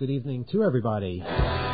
good evening to everybody.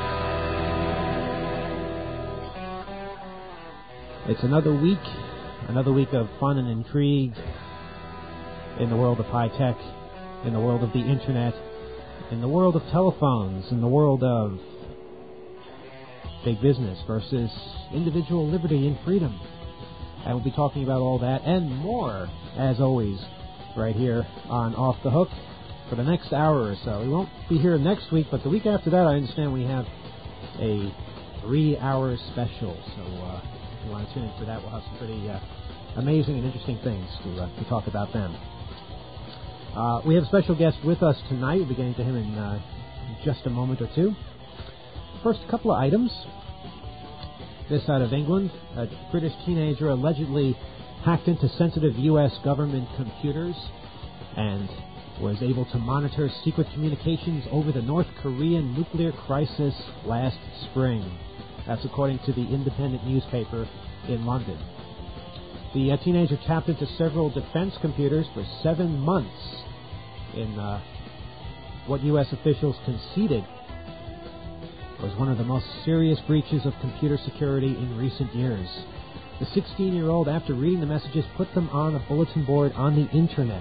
It's another week of fun and intrigue in the world of high tech, in the world of the internet, in the world of telephones, in the world of big business versus individual liberty and freedom. And we'll be talking about all that and more, as always, right here on Off the Hook for the next hour or so. We won't be here next week, but the week after that, I understand we have a 3-hour special. So if you want to tune in for that, we'll have some pretty amazing and interesting things to talk about then. We have a special guest with us tonight. We'll be getting to him in just a moment or two. First, a couple of items. This out of England. A British teenager allegedly hacked into sensitive U.S. government computers and was able to monitor secret communications over the North Korean nuclear crisis last spring. That's according to the Independent newspaper in London. The teenager tapped into several defense computers for 7 months in what U.S. officials conceded was one of the most serious breaches of computer security in recent years. The 16-year-old, after reading the messages, put them on a bulletin board on the internet.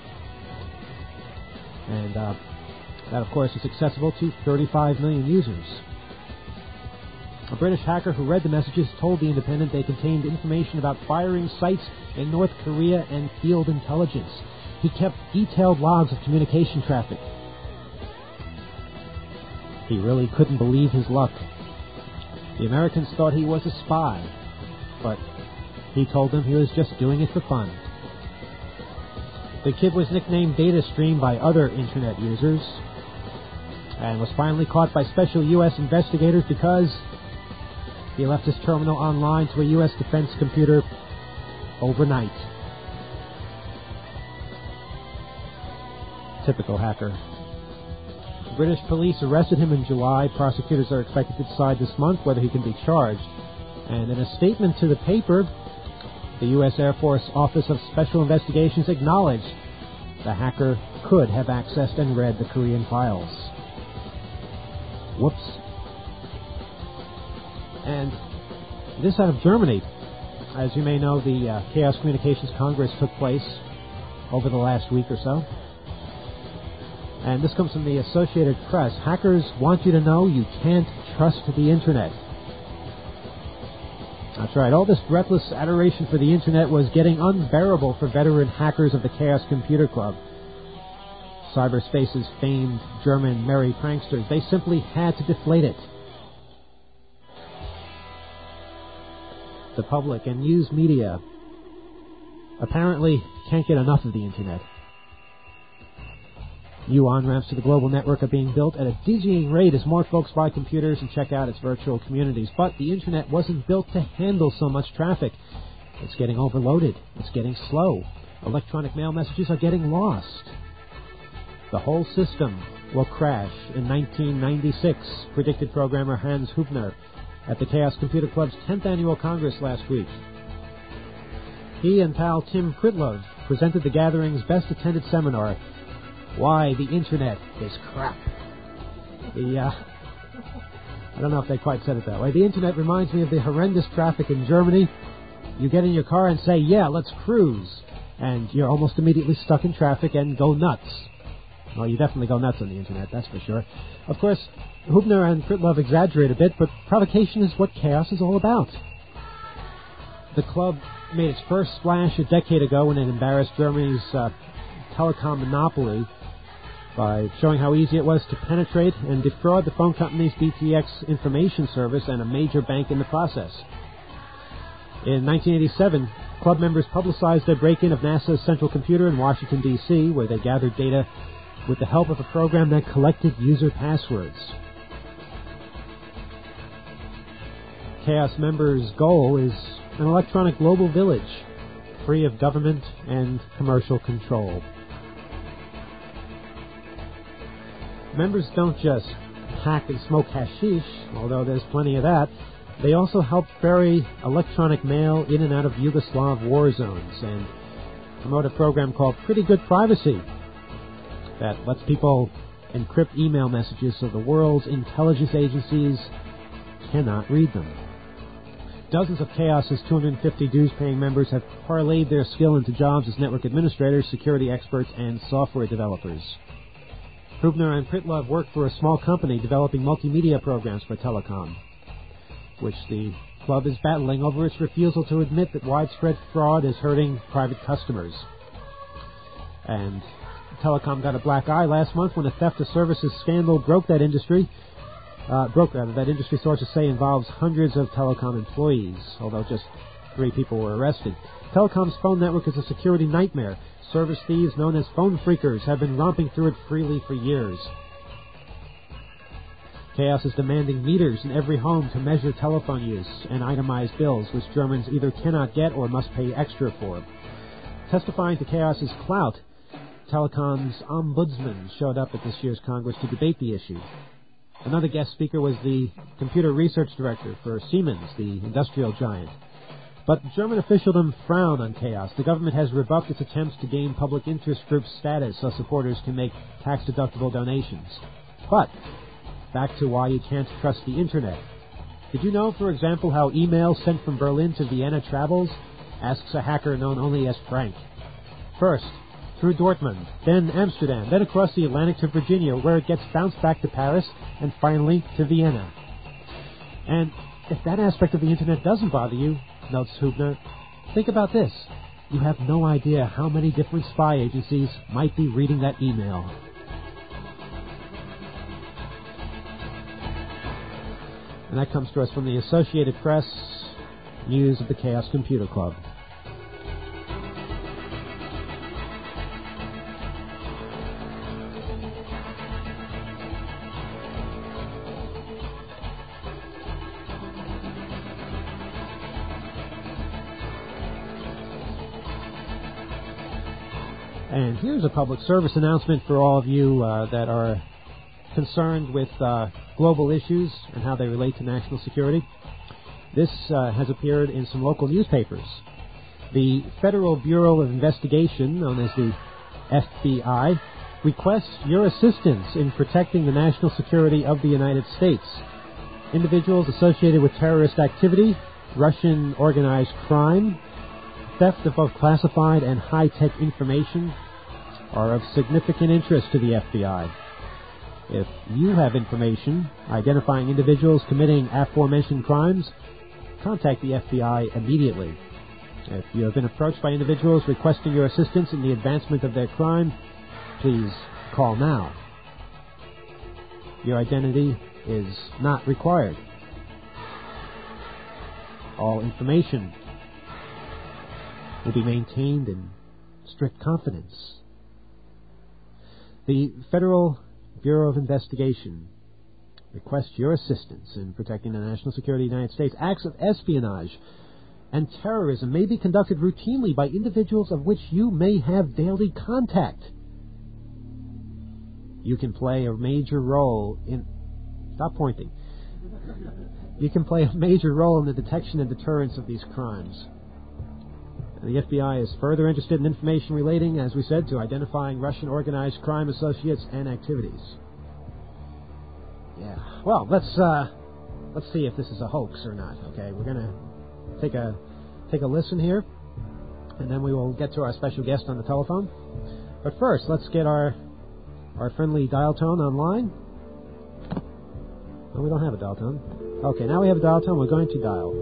And that, of course, is accessible to 35 million users. A British hacker who read the messages told The Independent they contained information about firing sites in North Korea and field intelligence. He kept detailed logs of communication traffic. He really couldn't believe his luck. The Americans thought he was a spy, but he told them he was just doing it for fun. The kid was nicknamed DataStream by other internet users and was finally caught by special U.S. investigators because he left his terminal online to a U.S. defense computer overnight. Typical hacker. British police arrested him in July. Prosecutors are expected to decide this month whether he can be charged. And in a statement to the paper, the U.S. Air Force Office of Special Investigations acknowledged the hacker could have accessed and read the Korean files. Whoops. And this out of Germany. As you may know, the Chaos Communications Congress took place over the last week or so. And this comes from the Associated Press. Hackers want you to know you can't trust the internet. That's right. All this breathless adoration for the internet was getting unbearable for veteran hackers of the Chaos Computer Club. Cyberspace's famed German merry pranksters. They simply had to deflate it. The public and news media apparently can't get enough of the internet. New on-ramps to the global network are being built at a dizzying rate as more folks buy computers and check out its virtual communities. But the internet wasn't built to handle so much traffic. It's getting overloaded. It's getting slow. Electronic mail messages are getting lost. The whole system will crash in 1996, predicted programmer Hans Hubner at the Chaos Computer Club's 10th annual Congress last week. He and pal Tim Pritlove presented the gathering's best-attended seminar, Why the Internet is Crap. I don't know if they quite said it that way. The Internet reminds me of the horrendous traffic in Germany. You get in your car and say, yeah, let's cruise. And you're almost immediately stuck in traffic and go nuts. Well, you definitely go nuts on the Internet, that's for sure. Of course, Hubner and Pritlove exaggerate a bit, but provocation is what chaos is all about. The club made its first splash a decade ago when it embarrassed Germany's telecom monopoly by showing how easy it was to penetrate and defraud the phone company's DTX information service and a major bank in the process. In 1987, club members publicized their break-in of NASA's central computer in Washington, D.C., where they gathered data with the help of a program that collected user passwords. Chaos members' goal is an electronic global village, free of government and commercial control. Members don't just hack and smoke hashish, although there's plenty of that. They also help ferry electronic mail in and out of Yugoslav war zones and promote a program called Pretty Good Privacy that lets people encrypt email messages so the world's intelligence agencies cannot read them. Dozens of Chaos's 250 dues-paying members have parlayed their skill into jobs as network administrators, security experts, and software developers. Hubner and Pritlove work for a small company developing multimedia programs for telecom, which the club is battling over its refusal to admit that widespread fraud is hurting private customers. And telecom got a black eye last month when a theft of services scandal broke that industry. That industry sources say involves hundreds of telecom employees, although just 3 people were arrested. Telecom's phone network is a security nightmare. Service thieves known as phone freakers have been romping through it freely for years. Chaos is demanding meters in every home to measure telephone use and itemize bills, which Germans either cannot get or must pay extra for. Testifying to Chaos's clout, Telecom's ombudsman showed up at this year's Congress to debate the issue. Another guest speaker was the computer research director for Siemens, the industrial giant. But German officialdom frown on Chaos. The government has rebuffed its attempts to gain public interest group status so supporters can make tax-deductible donations. But back to why you can't trust the Internet. Did you know, for example, how email sent from Berlin to Vienna travels? Asks a hacker known only as Frank. First, through Dortmund, then Amsterdam, then across the Atlantic to Virginia, where it gets bounced back to Paris, and finally to Vienna. And if that aspect of the Internet doesn't bother you, notes Hubner, think about this. You have no idea how many different spy agencies might be reading that email. And that comes to us from the Associated Press, news of the Chaos Computer Club. And here's a public service announcement for all of you that are concerned with global issues and how they relate to national security. This has appeared in some local newspapers. The Federal Bureau of Investigation, known as the FBI, requests your assistance in protecting the national security of the United States. Individuals associated with terrorist activity, Russian organized crime, theft of both classified and high-tech information are of significant interest to the FBI. If you have information identifying individuals committing aforementioned crimes, contact the FBI immediately. If you have been approached by individuals requesting your assistance in the advancement of their crime, please call now. Your identity is not required. All information will be maintained in strict confidence. The Federal Bureau of Investigation requests your assistance in protecting the national security of the United States. Acts of espionage and terrorism may be conducted routinely by individuals of which you may have daily contact. You can play a major role in... Stop pointing. You can play a major role in the detection and deterrence of these crimes. The FBI is further interested in information relating, as we said, to identifying Russian organized crime associates and activities. Yeah. Well, let's see if this is a hoax or not. Okay, we're gonna take a listen here, and then we will get to our special guest on the telephone. But first, let's get our friendly dial tone online. No, we don't have a dial tone. Okay, now we have a dial tone. We're going to dial.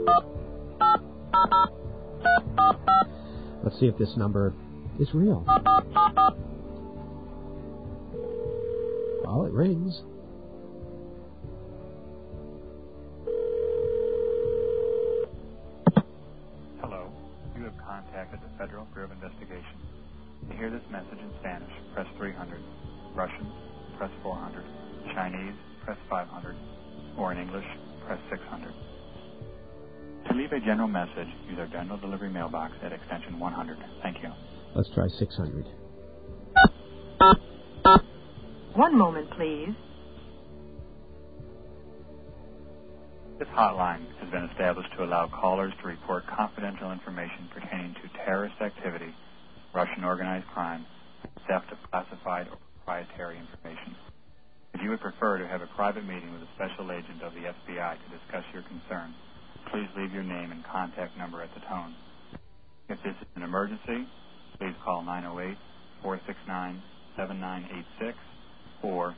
Let's see if this number is real. Well, it rings. Hello. You have contacted the Federal Bureau of Investigation. To hear this message in Spanish, press 300. Russian, press 400. Chinese, press 500. Or in English, press 600. To leave a general message, use our general delivery mailbox at extension 100. Thank you. Let's try 600. One moment, please. This hotline has been established to allow callers to report confidential information pertaining to terrorist activity, Russian organized crime, theft of classified proprietary information. If you would prefer to have a private meeting with a special agent of the FBI to discuss your concern, please leave your name and contact number at the tone. If this is an emergency, please call 908-469-7986 or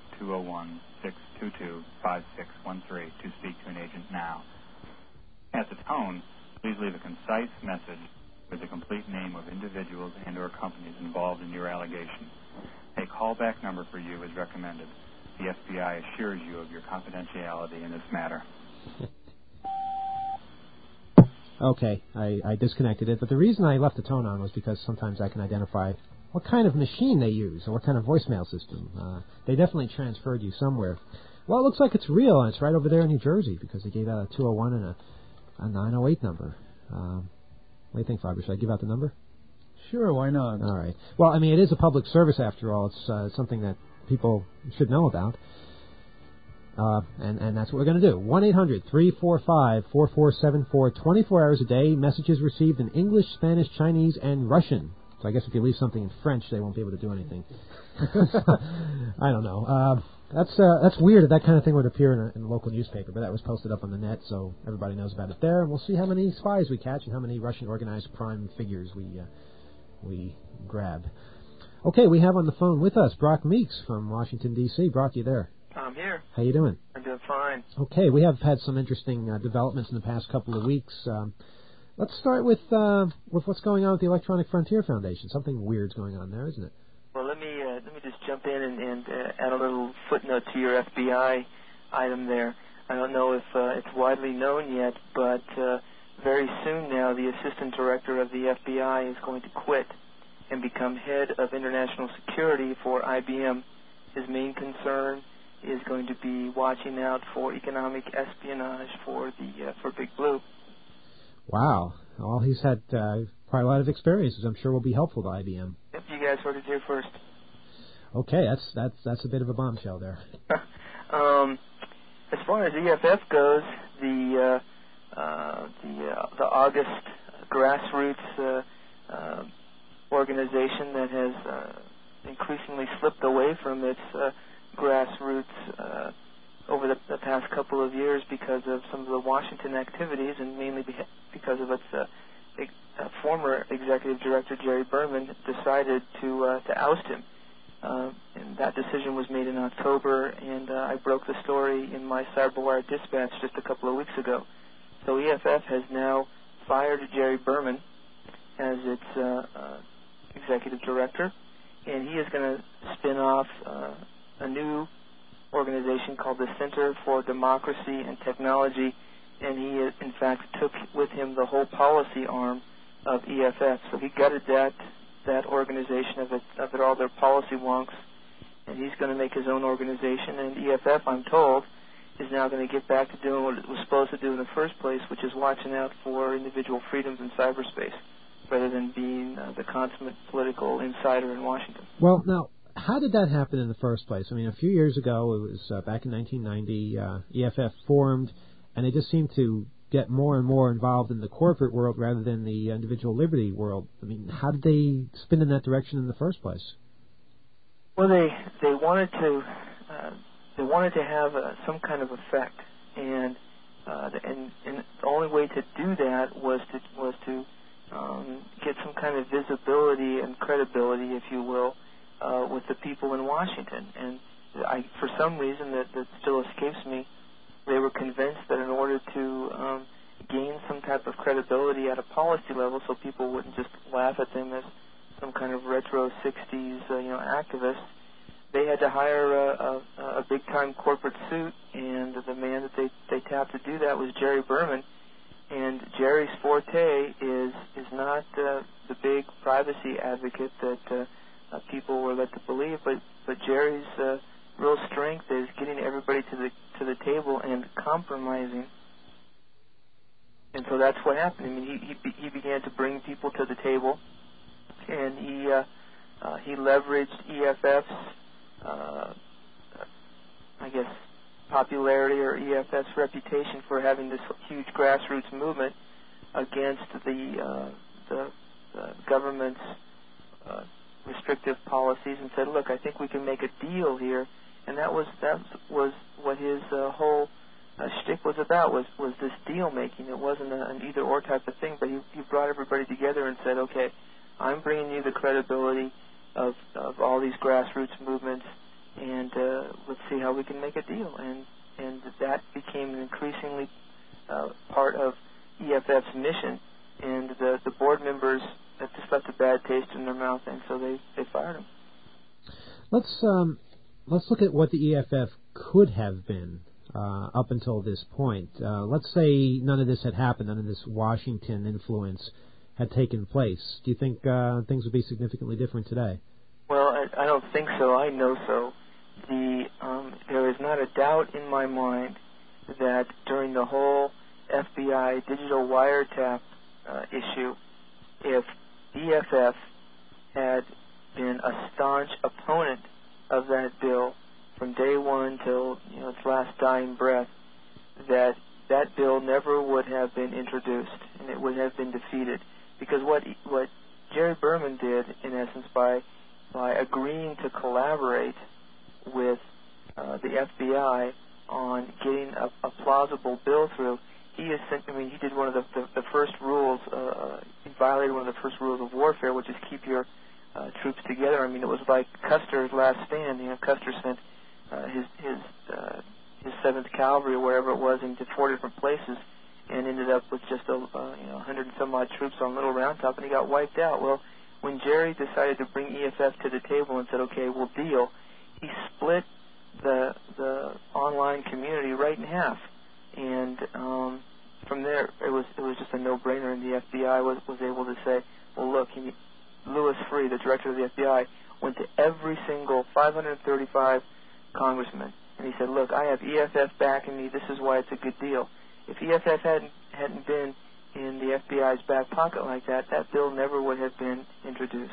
201-622-5613 to speak to an agent now. At the tone, please leave a concise message with the complete name of individuals and or companies involved in your allegation. A callback number for you is recommended. The FBI assures you of your confidentiality in this matter. Okay, I disconnected it, but the reason I left the tone on was because sometimes I can identify what kind of machine they use or what kind of voicemail system. They definitely transferred you somewhere. Well, it looks like it's real, and it's right over there in New Jersey because they gave out a 201 and a 908 number. What do you think, Faber? Should I give out the number? Sure, why not? All right. Well, I mean, it is a public service after all. It's something that people should know about. And that's what we're going to do. 1-800-345-4474, 24 hours a day. Messages received in English, Spanish, Chinese, and Russian. So I guess if you leave something in French, they won't be able to do anything. I don't know. That's weird that kind of thing would appear in a local newspaper, but that was posted up on the net, so everybody knows about it there. And we'll see how many spies we catch and how many Russian organized crime figures we grab. Okay, we have on the phone with us Brock Meeks from Washington, D.C. Brock, you there? I'm here. How you doing? I'm doing fine. Okay, we have had some interesting developments in the past couple of weeks. Let's start with what's going on with the Electronic Frontier Foundation. Something weird's going on there, isn't it? Well, let me just jump in and add a little footnote to your FBI item there. I don't know if it's widely known yet, but very soon now the Assistant Director of the FBI is going to quit and become Head of International Security for IBM. His main concern is going to be watching out for economic espionage for Big Blue. Wow. Well, he's had quite a lot of experiences. I'm sure will be helpful to IBM. Yep, you guys heard it here first. Okay, that's a bit of a bombshell there. As far as EFF goes, the August grassroots organization that has increasingly slipped away from its grassroots over the past couple of years because of some of the Washington activities, and mainly because of its former executive director, Jerry Berman, decided to oust him. And that decision was made in October, and I broke the story in my CyberWire dispatch just a couple of weeks ago. So EFF has now fired Jerry Berman as its executive director, and he is going to spin off a new organization called the Center for Democracy and Technology, and he, in fact, took with him the whole policy arm of EFF. So he gutted that organization of it all, their policy wonks, and he's going to make his own organization. And EFF, I'm told, is now going to get back to doing what it was supposed to do in the first place, which is watching out for individual freedoms in cyberspace, rather than being the consummate political insider in Washington. Well, now, how did that happen in the first place? I mean, a few years ago, it was back in 1990, EFF formed, and they just seemed to get more and more involved in the corporate world rather than the individual liberty world. I mean, how did they spin in that direction in the first place? Well, they wanted to have some kind of effect, and the only way to do that was to get some kind of visibility and credibility, if you will, with the people in Washington. And for some reason that still escapes me, they were convinced that in order to gain some type of credibility at a policy level, so people wouldn't just laugh at them as some kind of retro 60s activist, they had to hire a big-time corporate suit, and the man that they tapped to do that was Jerry Berman. And Jerry's forte is not the big privacy advocate that people were led to believe, but Jerry's real strength is getting everybody to the table and compromising. And so that's what happened. I mean, he began to bring people to the table, and he leveraged EFF's popularity or EFF's reputation for having this huge grassroots movement against the government's restrictive policies and said, look, I think we can make a deal here. And that was what his whole shtick was about, was this deal making. It wasn't an either or type of thing, but he brought everybody together and said, okay, I'm bringing you the credibility of all these grassroots movements, and let's see how we can make a deal. And that became an increasingly part of EFF's mission, and the board members just left a bad taste in their mouth, and so they fired him. Let's look at what the EFF could have been up until this point. Let's say none of this had happened, none of this Washington influence had taken place. Do you think things would be significantly different today? Well, I don't think so. I know so. There is not a doubt in my mind that during the whole FBI digital wiretap issue, if EFF had been a staunch opponent of that bill from day one till its last dying breath, that bill never would have been introduced, and it would have been defeated. Because what Jerry Berman did, in essence, by agreeing to collaborate with the FBI on getting a plausible bill through, he did one of the first rules. He violated one of the first rules of warfare, which is keep your troops together. I mean, it was like Custer's last stand. Custer sent his 7th Cavalry or wherever it was into 4 different places, and ended up with just 100 and some odd troops on Little Round Top, and he got wiped out. Well, when Jerry decided to bring EFF to the table and said, okay, we'll deal, he split the online community right in half, and from there it was just a no-brainer, and the FBI was able to say, well, look, Louis Freeh, the director of the FBI, went to every single 535 congressmen, and he said, look, I have EFF backing me, this is why it's a good deal. If EFF hadn't been in the FBI's back pocket like that, that bill never would have been introduced.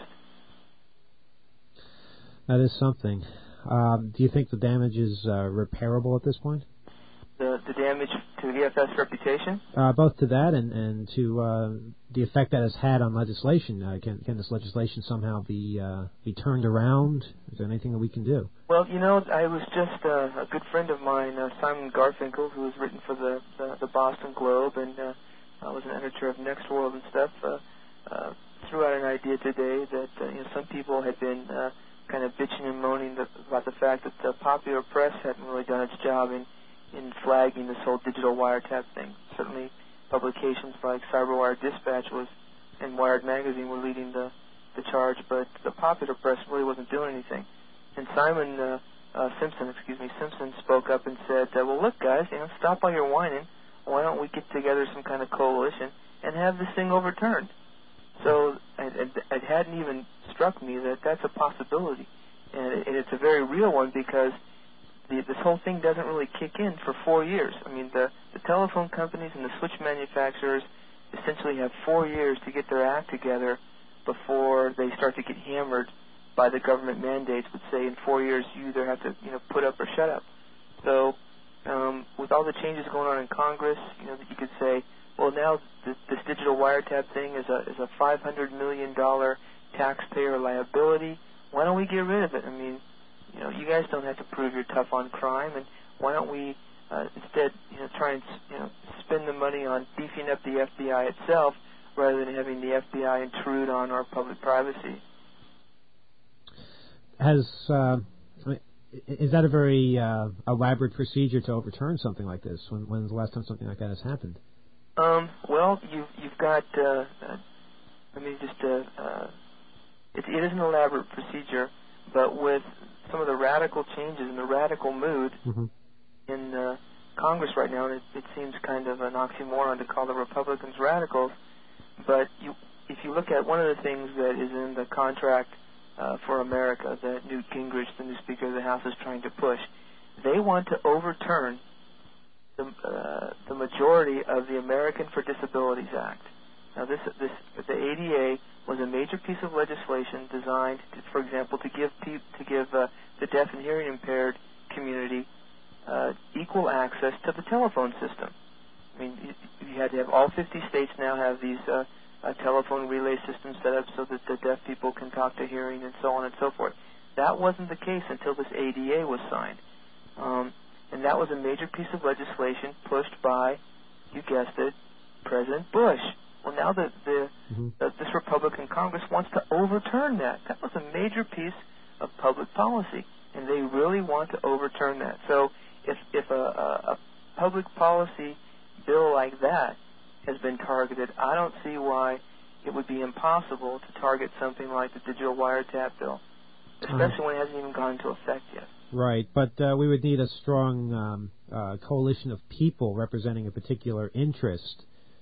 That is something. Do you think the damage is repairable at this point? The damage to the EFF's reputation? Both to that and to the effect that it's had on legislation. Can this legislation somehow be turned around? Is there anything that we can do? Well, I was just a good friend of mine, Simon Garfinkel, who has written for the Boston Globe, and was an editor of Next World and stuff, threw out an idea today that some people had been kind of bitching and moaning about the fact that the popular press hadn't really done its job in flagging this whole digital wiretap thing. Certainly publications like CyberWire Dispatch and Wired Magazine were leading the charge, but the popular press really wasn't doing anything. And Simpson spoke up and said, well, look, guys, stop all your whining. Why don't we get together some kind of coalition and have this thing overturned? So it hadn't even struck me that that's a possibility. And it's a very real one, because this whole thing doesn't really kick in for 4 years. I mean, the telephone companies and the switch manufacturers essentially have 4 years to get their act together before they start to get hammered by the government mandates, which say in 4 years you either have to put up or shut up. So with all the changes going on in Congress, you could say, well, now this digital wiretap thing is a $500 million taxpayer liability. Why don't we get rid of it? I mean, you guys don't have to prove you're tough on crime, and why don't we instead, try and spend the money on beefing up the FBI itself rather than having the FBI intrude on our public privacy? Is that a very elaborate procedure to overturn something like this? When's the last time something like that has happened? Well, you've got. It is an elaborate procedure, but with some of the radical changes and the radical mood in Congress right now, and it seems kind of an oxymoron to call the Republicans radicals. But if you look at one of the things that is in the contract for America that Newt Gingrich, the new Speaker of the House, is trying to push, they want to overturn the majority of the American for Disabilities Act. Now, the ADA was a major piece of legislation designed, for example, to give the deaf and hearing impaired community equal access to the telephone system. I mean, you had to have all 50 states now have these a telephone relay system set up so that the deaf people can talk to hearing and so on and so forth. That wasn't the case until this ADA was signed. And that was a major piece of legislation pushed by, you guessed it, President Bush. Well, now this Republican Congress wants to overturn that. That was a major piece of public policy, and they really want to overturn that. So if a public policy bill like that has been targeted, I don't see why it would be impossible to target something like the digital wiretap bill, especially when it hasn't even gone into effect yet. Right, but we would need a strong coalition of people representing a particular interest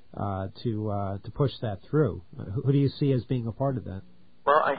to push that through. Who do you see as being a part of that? Well, I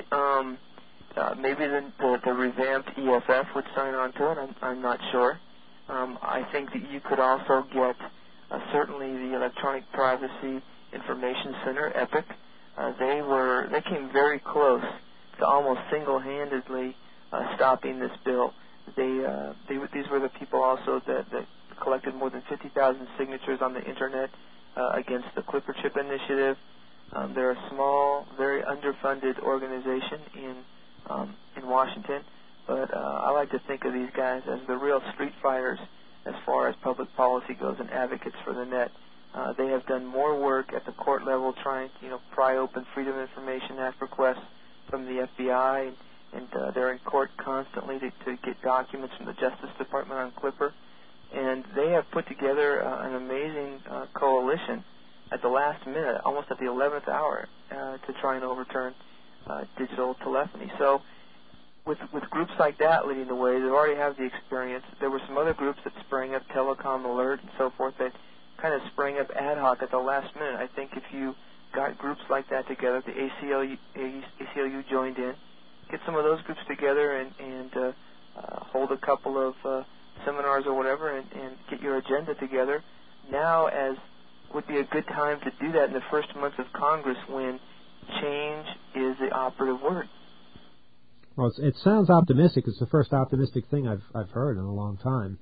see maybe the revamped EFF would sign on to it. I'm not sure. I think that you could also get certainly the Electronic Privacy Information Center, EPIC. They came very close to almost single-handedly stopping this bill. These were the people also that collected more than 50,000 signatures on the Internet against the Clipper Chip Initiative. They're a small, very underfunded organization in Washington, but I like to think of these guys as the real street fighters as far as public policy goes and advocates for the net. They have done more work at the court level trying to pry open Freedom of Information Act requests from the FBI, and they're in court constantly to get documents from the Justice Department on Clipper. And they have put together an amazing coalition at the last minute, almost at the 11th hour, to try and overturn digital telephony. So with groups like that leading the way, they already have the experience. There were some other groups that sprang up, Telecom Alert and so forth, that kind of sprang up ad hoc at the last minute. I think if you got groups like that together, the ACLU joined in, get some of those groups together and hold a couple of seminars or whatever and get your agenda together. Now would be a good time to do that in the first months of Congress when change is the operative word. Well, it sounds optimistic. It's the first optimistic thing I've heard in a long time,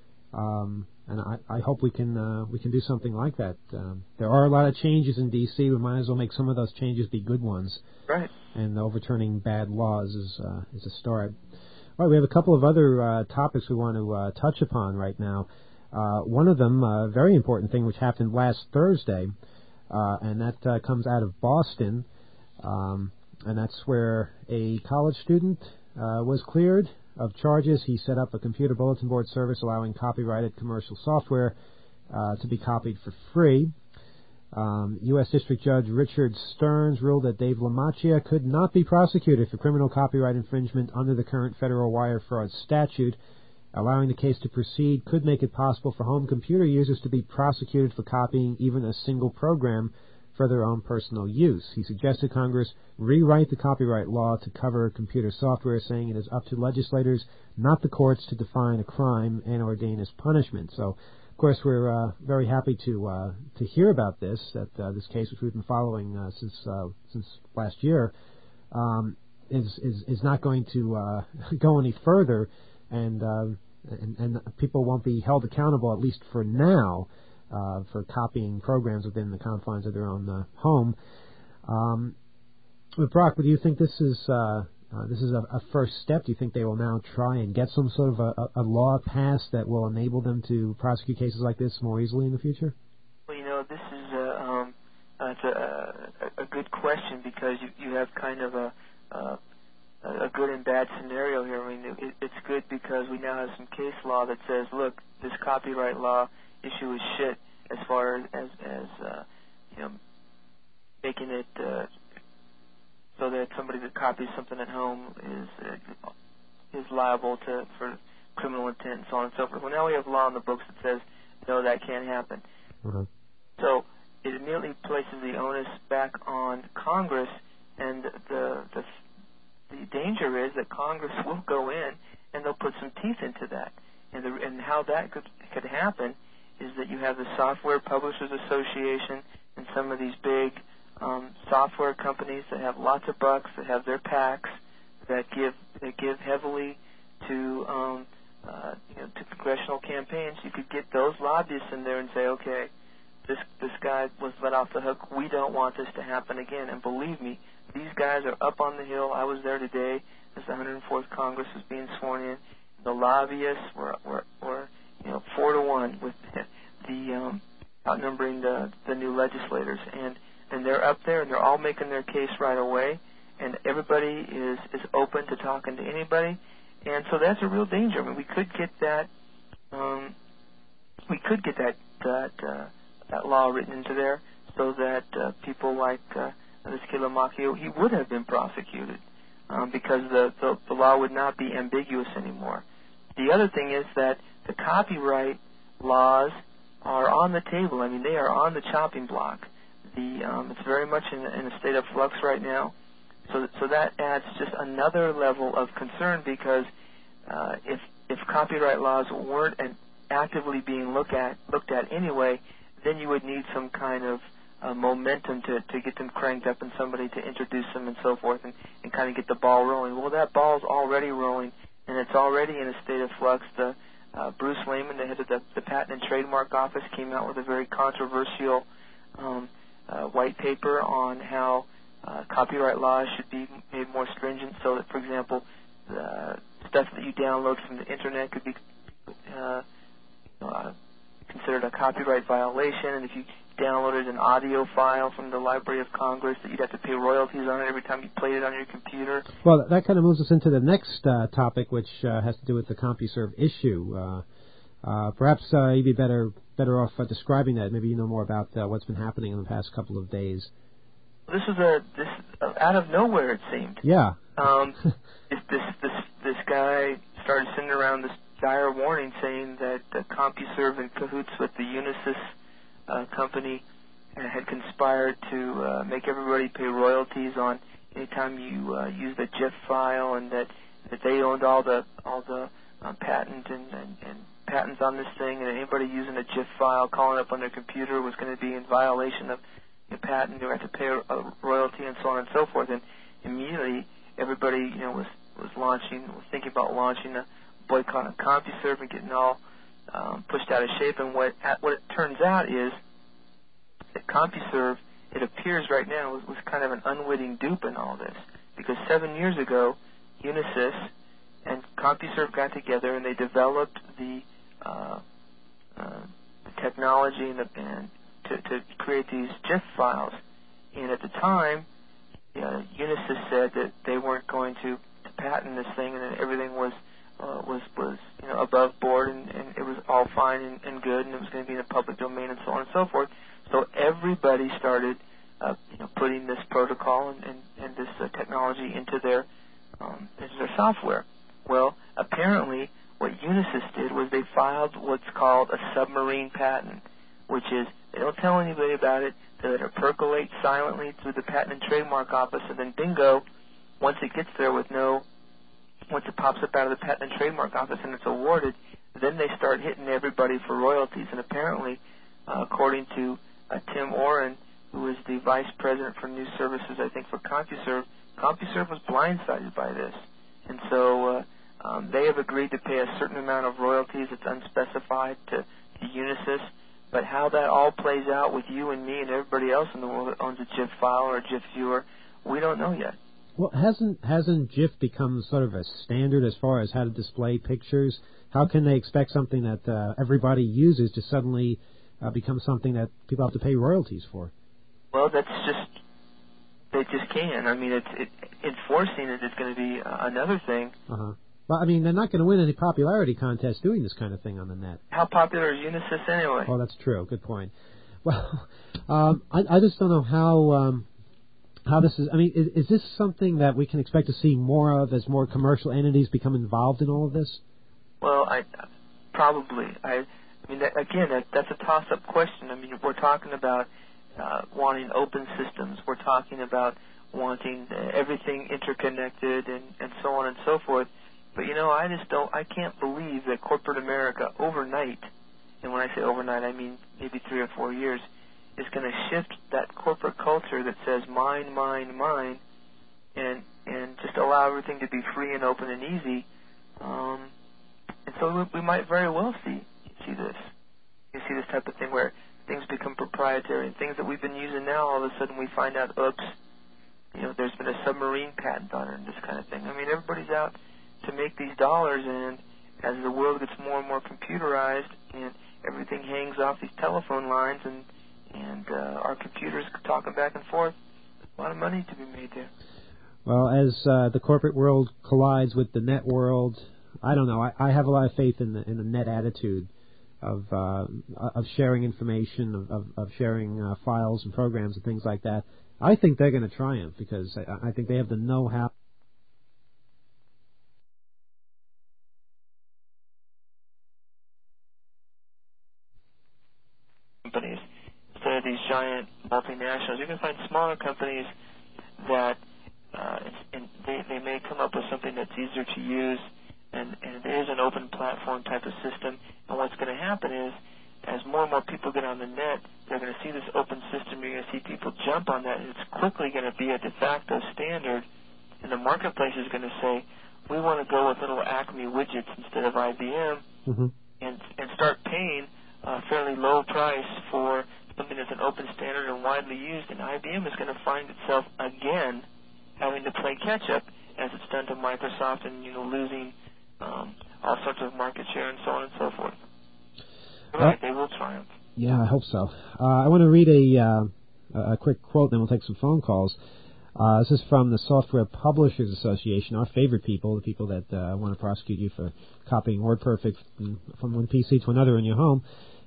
and I hope we can do something like that. There are a lot of changes in D.C. We might as well make some of those changes be good ones. Right. And overturning bad laws is a start. All right, we have a couple of other topics we want to touch upon right now. One of them, a very important thing, which happened last Thursday, and that comes out of Boston. And that's where a college student was cleared of charges. He set up a computer bulletin board service allowing copyrighted commercial software to be copied for free. U.S. District Judge Richard Stearns ruled that Dave LaMacchia could not be prosecuted for criminal copyright infringement under the current federal wire fraud statute. Allowing the case to proceed could make it possible for home computer users to be prosecuted for copying even a single program for their own personal use. He suggested Congress rewrite the copyright law to cover computer software, saying it is up to legislators, not the courts, to define a crime and ordain its punishment. So, of course, we're very happy to hear about this case, which we've been following since last year, is not going to go any further, and people won't be held accountable, at least for now, for copying programs within the confines of their own home. But Brock, do you think this is a first step? Do you think they will now try and get some sort of a law passed that will enable them to prosecute cases like this more easily in the future? Well, this is a good question, because you have kind of a good and bad scenario here. I mean, it's good because we now have some case law that says, look, this copyright law issue is shit as far as making it so that somebody that copies something at home is liable for criminal intent and so on and so forth. Well, now we have law in the books that says, no, that can't happen. Mm-hmm. So it immediately places the onus back on Congress, and the danger is that Congress will go in and they'll put some teeth into that. And how that could happen is that you have the Software Publishers Association and some of these big software companies that have lots of bucks, that have their PACs, that give heavily to congressional campaigns. You could get those lobbyists in there and say, okay, this guy was let off the hook. We don't want this to happen again. And believe me, these guys are up on the Hill. I was there today as the 104th Congress was being sworn in. The lobbyists were 4-1 with the outnumbering the new legislators, and they're up there and they're all making their case right away, and everybody is open to talking to anybody, and so that's a real danger. I mean, we could get that law written into there so that people like this Caleb Macchio, he would have been prosecuted because the law would not be ambiguous anymore. The other thing is that the copyright laws are on the table. I mean, they are on the chopping block. It's very much in a state of flux right now. So that adds just another level of concern because if copyright laws weren't actively being looked at anyway, then you would need some kind of momentum to get them cranked up and somebody to introduce them and so forth and kind of get the ball rolling. Well, that ball's already rolling, and it's already in a state of flux. Bruce Lehman, the head of the Patent and Trademark Office, came out with a very controversial white paper on how copyright laws should be made more stringent so that, for example, the stuff that you download from the Internet could be considered a copyright violation, and if you downloaded an audio file from the Library of Congress that you'd have to pay royalties on it every time you played it on your computer. Well, that kind of moves us into the next topic, which has to do with the CompuServe issue. Perhaps you'd be better off describing that. Maybe you know more about what's been happening in the past couple of days. This was out of nowhere, it seemed. Yeah. This guy started sending around this dire warning saying that CompuServe in cahoots with the Unisys company had conspired to make everybody pay royalties on any time you use the GIF file, and that they owned all the patent and patents on this thing, and anybody using a GIF file calling up on their computer was going to be in violation of the patent. They had to pay a royalty and so on and so forth. And immediately everybody was thinking about launching a boycott on CompuServe and getting all pushed out of shape. And what it turns out is that CompuServe, it appears right now, was kind of an unwitting dupe in all this, because 7 years ago, Unisys and CompuServe got together and they developed the technology and to create these GIF files. And at the time, Unisys said that they weren't going to patent this thing, and that everything was above board, and it was all fine and good, and it was going to be in the public domain and so on and so forth. So everybody started putting this protocol and this technology into their software. Well, apparently what Unisys did was they filed what's called a submarine patent, which is they don't tell anybody about it. They let it percolate silently through the Patent and Trademark Office, and then bingo, once it gets there once it pops up out of the Patent and Trademark Office and it's awarded, then they start hitting everybody for royalties. And apparently, according to Tim Oren, who is the Vice President for New Services, I think, for CompuServe, CompuServe was blindsided by this. And so they have agreed to pay a certain amount of royalties. It's unspecified to Unisys. But how that all plays out with you and me and everybody else in the world that owns a GIF file or a GIF viewer, we don't know yet. Well, hasn't GIF become sort of a standard as far as how to display pictures? How can they expect something that everybody uses to suddenly become something that people have to pay royalties for? Well, they just can't. I mean, enforcing it is going to be another thing. Uh-huh. Well, I mean, they're not going to win any popularity contests doing this kind of thing on the net. How popular is Unisys anyway? Oh, that's true. Good point. Well, I just don't know how this is. I mean, is this something that we can expect to see more of as more commercial entities become involved in all of this? Well, probably. I mean, that's a toss-up question. I mean, we're talking about wanting open systems. We're talking about wanting everything interconnected and so on and so forth. But, I can't believe that corporate America overnight, and when I say overnight, I mean maybe 3 or 4 years, is going to shift that corporate culture that says mine, mine, mine, and just allow everything to be free and open and easy. And so we might very well see this. You see this type of thing where things become proprietary. And things that we've been using now, all of a sudden we find out, oops, there's been a submarine patent on it and this kind of thing. I mean, everybody's out to make these dollars, and as the world gets more and more computerized and everything hangs off these telephone lines and our computers talking back and forth, there's a lot of money to be made there. Well, as the corporate world collides with the net world, I don't know. I have a lot of faith in the net attitude of sharing information, of sharing files and programs and things like that. I think they're going to triumph because I think they have the know-how. Companies, instead of these giant multinationals, you can find smaller companies that they may come up with something that's easier to use, and it is an open platform type of system. And what's going to happen is, as more and more people get on the net, they're going to see this open system. You're going to see people jump on that, and it's quickly going to be a de facto standard. And the marketplace is going to say, we want to go with little Acme widgets instead of IBM, and start paying a fairly low price for something that's an open standard and widely used. And IBM is going to find itself again having to play catch-up, as it's done to Microsoft, and losing all sorts of market share and so on and so forth. Right, they will triumph. Yeah, I hope so. I want to read a quick quote, then we'll take some phone calls. This is from the Software Publishers Association, our favorite people, the people that want to prosecute you for copying WordPerfect from one PC to another in your home.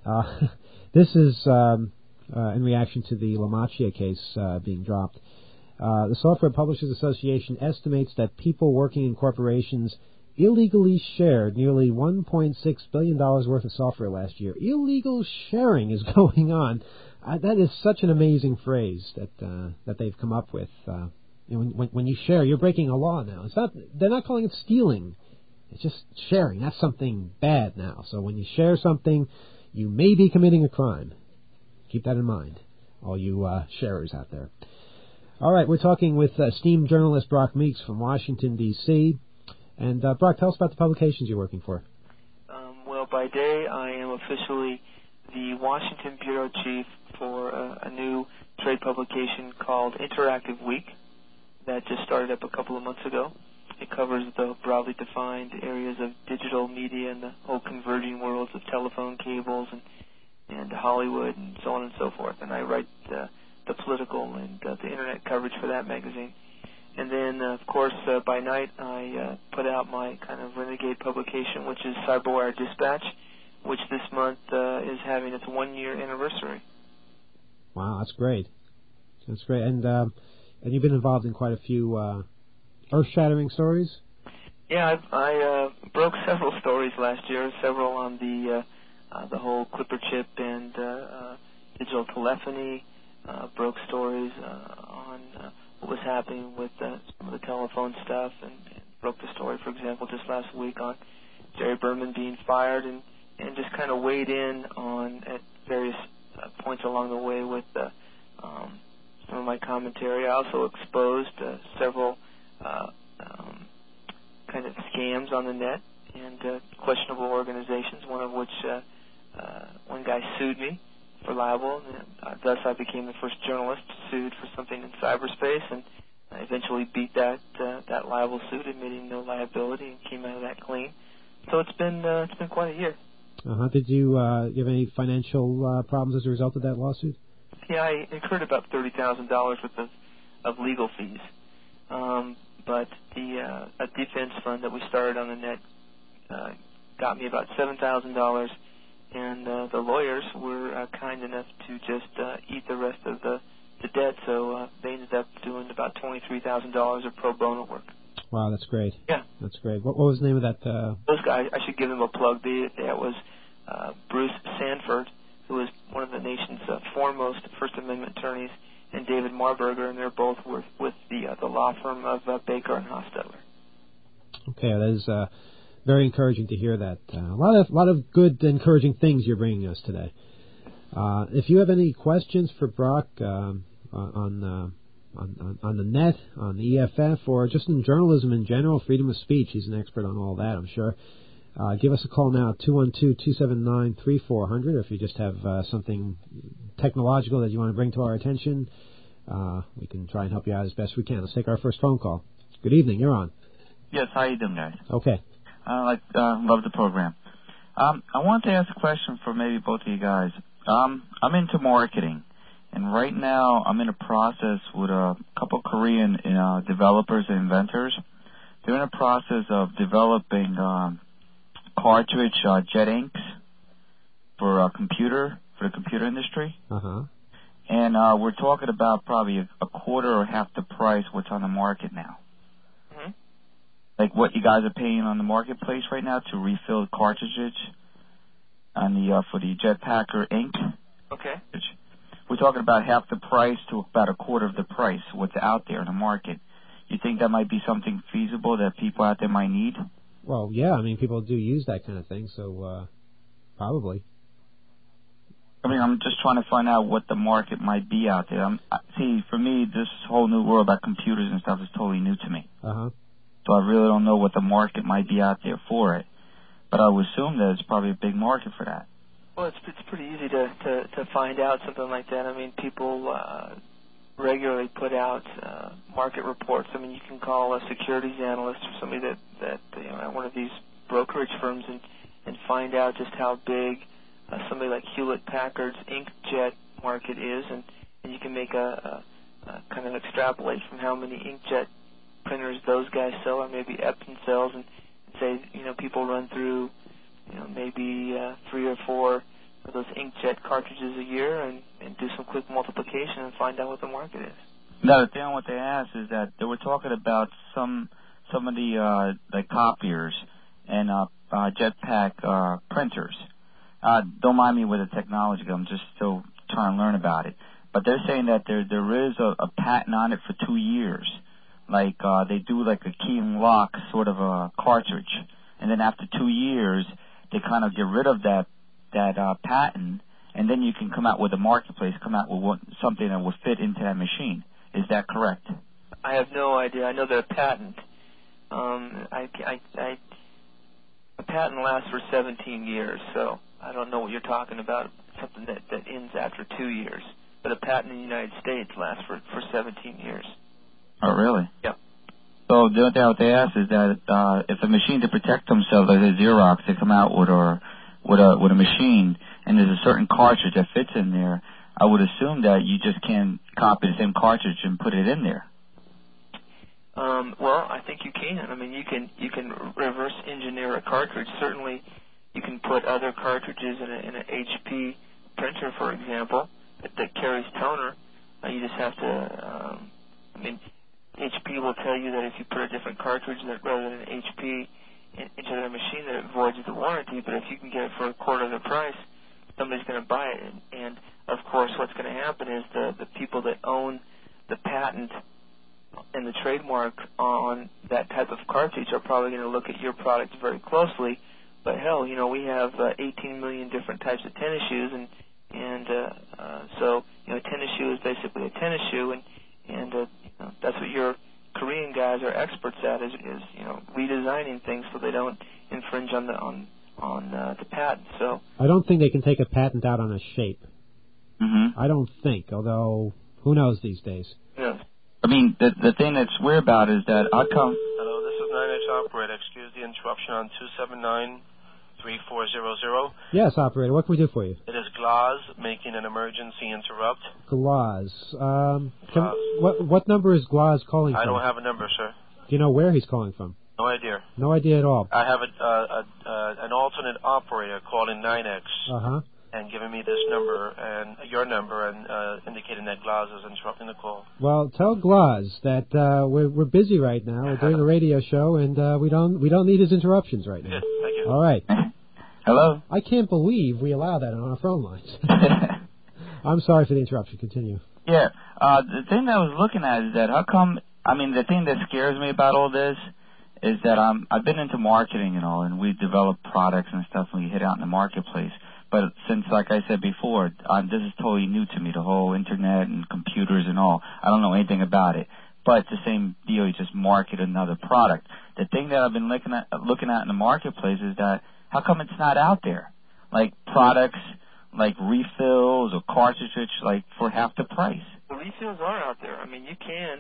This is in reaction to the LaMatchia case being dropped. The Software Publishers Association estimates that people working in corporations illegally shared nearly $1.6 billion worth of software last year. Illegal sharing is going on. That is such an amazing phrase that they've come up with. When you share, you're breaking a law now. They're not calling it stealing. It's just sharing. That's something bad now. So when you share something, you may be committing a crime. Keep that in mind, all you sharers out there. All right, we're talking with esteemed journalist Brock Meeks from Washington, D.C., and Brock, tell us about the publications you're working for. Well, by day, I am officially the Washington Bureau Chief for a new trade publication called Interactive Week that just started up a couple of months ago. It covers the broadly defined areas of digital media and the whole converging worlds of telephone cables and Hollywood and so on and so forth. And I write the political and the internet coverage for that magazine. And then, of course, by night, I put out my kind of renegade publication, which is CyberWire Dispatch, which this month is having its 1-year anniversary. Wow, that's great. That's great. And you've been involved in quite a few earth-shattering stories? Yeah, I broke several stories last year, several on the whole Clipper chip and digital telephony, broke stories on what was happening with some of the telephone stuff, and broke the story, for example, just last week on Jerry Berman being fired, and just kind of weighed in on at various points along the way with some of my commentary. I also exposed several kind of scams on the net and questionable organizations, one of which one guy sued me for libel, and thus I became the first journalist sued for something in cyberspace, and I eventually beat that libel suit, admitting no liability, and came out of that clean. So it's been quite a year. Did you have any financial problems as a result of that lawsuit? Yeah, I incurred about $30,000 worth of legal fees, but a defense fund that we started on the net got me about $7,000. And the lawyers were kind enough to just eat the rest of the debt, so they ended up doing about $23,000 of pro bono work. Wow, that's great. Yeah. That's great. What was the name of that? Those guys, I should give them a plug. That was Bruce Sanford, who was one of the nation's foremost First Amendment attorneys, and David Marburger, and they're both with the law firm of Baker and Hostetler. Okay, that is very encouraging to hear that. A lot of good, encouraging things you're bringing us today. If you have any questions for Brock on the net, on the EFF, or just in journalism in general, freedom of speech, he's an expert on all that, I'm sure. Give us a call now, 212-279-3400, or if you just have something technological that you want to bring to our attention, we can try and help you out as best we can. Let's take our first phone call. Good evening. You're on. Yes, how you doing, guys? Okay. Love the program. I want to ask a question for maybe both of you guys. I'm into marketing, and right now I'm in a process with a couple Korean developers and inventors. They're in a process of developing cartridge jet inks for the computer industry. Uh-huh. And we're talking about probably a quarter or half the price what's on the market now. Mm-hmm. Like what you guys are paying on the marketplace right now to refill the cartridges on the for the Jetpacker ink. Okay. We're talking about half the price to about a quarter of the price what's out there in the market. You think that might be something feasible that people out there might need? Well, yeah. I mean, people do use that kind of thing, so probably. I mean, I'm just trying to find out what the market might be out there. See, for me, this whole new world about computers and stuff is totally new to me. Uh-huh. So I really don't know what the market might be out there for it. But I would assume that it's probably a big market for that. Well, it's pretty easy to find out something like that. I mean, people regularly put out market reports. I mean, you can call a securities analyst or somebody that at one of these brokerage firms and find out just how big somebody like Hewlett-Packard's inkjet market is, and you can make a kind of extrapolate from how many inkjet printers those guys sell, or maybe Epson sells, and say, people run through, maybe 3 or 4 of those inkjet cartridges a year, and do some quick multiplication and find out what the market is. Now, the thing I want to ask is that they were talking about some of the copiers and Jetpack printers. Don't mind me with the technology. I'm just still trying to learn about it. But they're saying that there is a patent on it for 2 years. Like they do like a key and lock sort of a cartridge, and then after 2 years they kind of get rid of that patent, and then you can come out with a marketplace, come out with something that will fit into that machine. Is that correct? I have no idea. I know that a patent. A patent lasts for 17 years, so I don't know what you're talking about. Something that ends after 2 years, but a patent in the United States lasts for 17 years. Oh, really? Yeah. So the other thing what they ask is that if a machine to protect themselves, like a Xerox, they come out with a machine, and there's a certain cartridge that fits in there, I would assume that you just can't copy the same cartridge and put it in there. Well, I think you can. I mean, you can reverse engineer a cartridge. Certainly, you can put other cartridges in an HP printer, for example, that carries toner. You just have to. HP will tell you that if you put a different cartridge rather than an HP into their machine, that it voids the warranty. But if you can get it for a quarter of the price, somebody's going to buy it. And of course, what's going to happen is the people that own the patent and the trademark on that type of cartridge are probably going to look at your product very closely. But hell, we have 18 million different types of tennis shoes, and so a tennis shoe is basically a tennis shoe, and that's what your Korean guys are experts at is redesigning things so they don't infringe on the patent. So I don't think they can take a patent out on a shape. Mm-hmm. I don't think, although who knows these days. Yeah. I mean, the thing that's weird about it is that I come... Hello, this is 9H Operator. Excuse the interruption on 279-3400. Yes, operator. What can we do for you? It is Glaz making an emergency interrupt. Glaz. What number is Glaz calling from? I don't have a number, sir. Do you know where he's calling from? No idea. No idea at all. I have an alternate operator calling 9X. Uh-huh. And giving me this number and your number and indicating that Glaz is interrupting the call. Well, tell Glaz that we're busy right now. We're doing a radio show, and we don't need his interruptions right now. Good, thank you. All right. Hello? I can't believe we allow that on our phone lines. I'm sorry for the interruption. Continue. Yeah. The thing that I was looking at is that how come... I mean, the thing that scares me about all this is that I've been into marketing and all, and we develop products and stuff, and we hit out in the marketplace. But since, like I said before, this is totally new to me, the whole internet and computers and all. I don't know anything about it. But it's the same deal, you just market another product. The thing that I've been looking at in the marketplace is that how come it's not out there? Like products like refills or cartridges like for half the price? The refills are out there. I mean, you can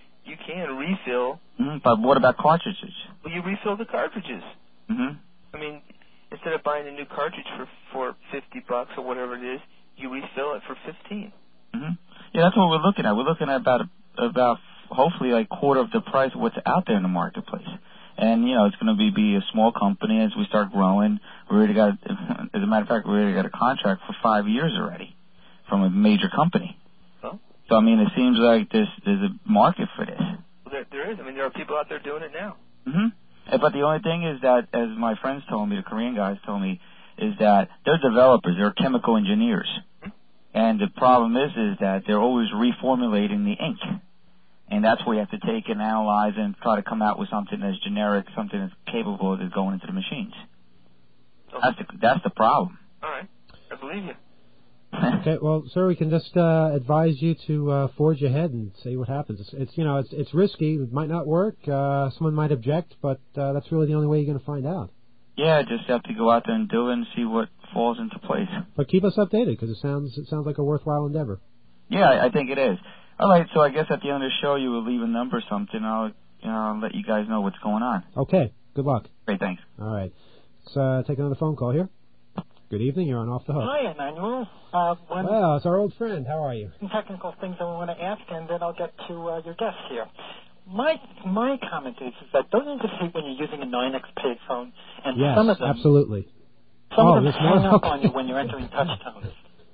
refill. But what about cartridges? Well, you refill the cartridges. Mm-hmm. I mean, instead of buying a new cartridge for $50 or whatever it is, you refill it for $15. Mm-hmm. Yeah, that's what we're looking at. We're looking at about hopefully like quarter of the price of what's out there in the marketplace. And, you know, it's going to be a small company as we start growing. We already got, as a matter of fact, we already got a contract for 5 years already from a major company. Huh? So, I mean, it seems like there's a market for this. Well, there is. I mean, there are people out there doing it now. Mm-hmm. But the only thing is that, as my friends told me, the Korean guys told me, is that they're developers. They're chemical engineers. Mm-hmm. And the problem is that they're always reformulating the ink. And that's where you have to take and analyze and try to come out with something that's generic, something that's capable of going into the machines. Okay. That's the problem. All right. I believe you. Okay, well, sir, we can just advise you to forge ahead and see what happens. It's risky. It might not work. Someone might object, but that's really the only way you're going to find out. Yeah, just have to go out there and do it and see what falls into place. But keep us updated, because it sounds like a worthwhile endeavor. Yeah, I think it is. All right, so I guess at the end of the show you will leave a number or something. I'll let you guys know what's going on. Okay, good luck. Great, thanks. All right, let's take another phone call here. Good evening, you're on Off the Hook. Hi, Emmanuel. Well, it's our old friend. How are you? Some technical things I want to ask, and then I'll get to your guests here. My comment is that don't you just hate when you're using a 9X payphone, and yes, some of them absolutely. Some of them hang up okay. on you when you're entering touch tones.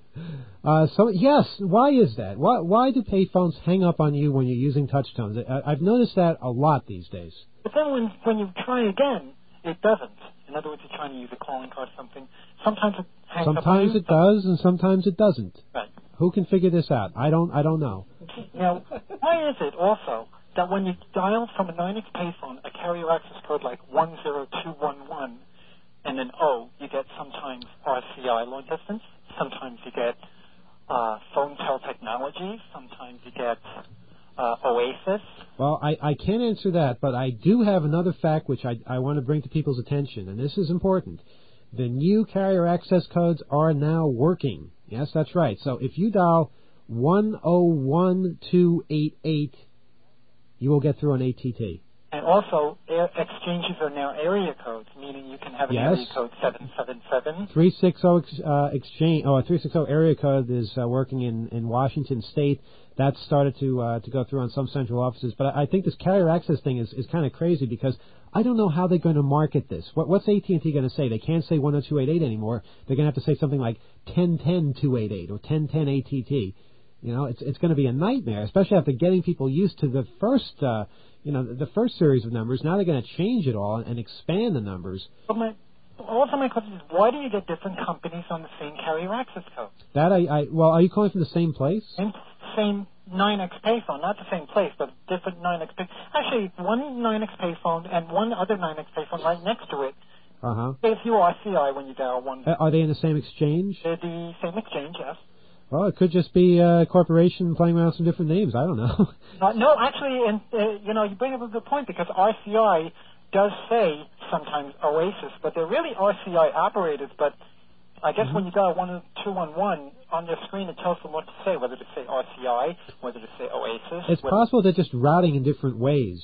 So yes, why is that? Why do payphones hang up on you when you're using touch tones? I've noticed that a lot these days. But then when you try again, it doesn't. In other words, you're trying to use a calling card or something. Sometimes it hangs up on you. Sometimes it does, and sometimes it doesn't. Right. Who can figure this out? I don't know. Now, why is it also that when you dial from a 9X payphone a carrier access code like 10211 and an O, you get sometimes RCI long distance, sometimes you get PhoneTel Technologies, sometimes you get Oasis. Well, I can't answer that, but I do have another fact which I want to bring to people's attention, and this is important. The new carrier access codes are now working. Yes, that's right. So if you dial 101288, you will get through an ATT. And also, exchanges are now area codes, meaning you can have an area code 777. 360 exchange. 360 area code is working in Washington State. That's started to go through on some central offices. But I think this carrier access thing is kind of crazy because I don't know how they're going to market this. What's AT&T going to say? They can't say 10288 anymore. They're going to have to say something like 1010-288 or 1010 ATT. You know, it's going to be a nightmare, especially after getting people used to the first. The first series of numbers. Now they're going to change it all and expand the numbers. But my question is, why do you get different companies on the same carrier access code? That well, are you calling from the same place? Same 9X payphone, not the same place, but different 9X payphone. Actually, one 9X payphone and one other 9X payphone right next to it. Gives you RCI when you dial one. Are they in the same exchange? They're the same exchange, yes. Well, it could just be a corporation playing around with some different names. I don't know. No, actually, you bring up a good point because RCI does say sometimes Oasis, but they're really RCI operators. But I guess when you dial 10211 on your screen, it tells them what to say, whether to say RCI, whether to say Oasis. It's possible they're just routing in different ways,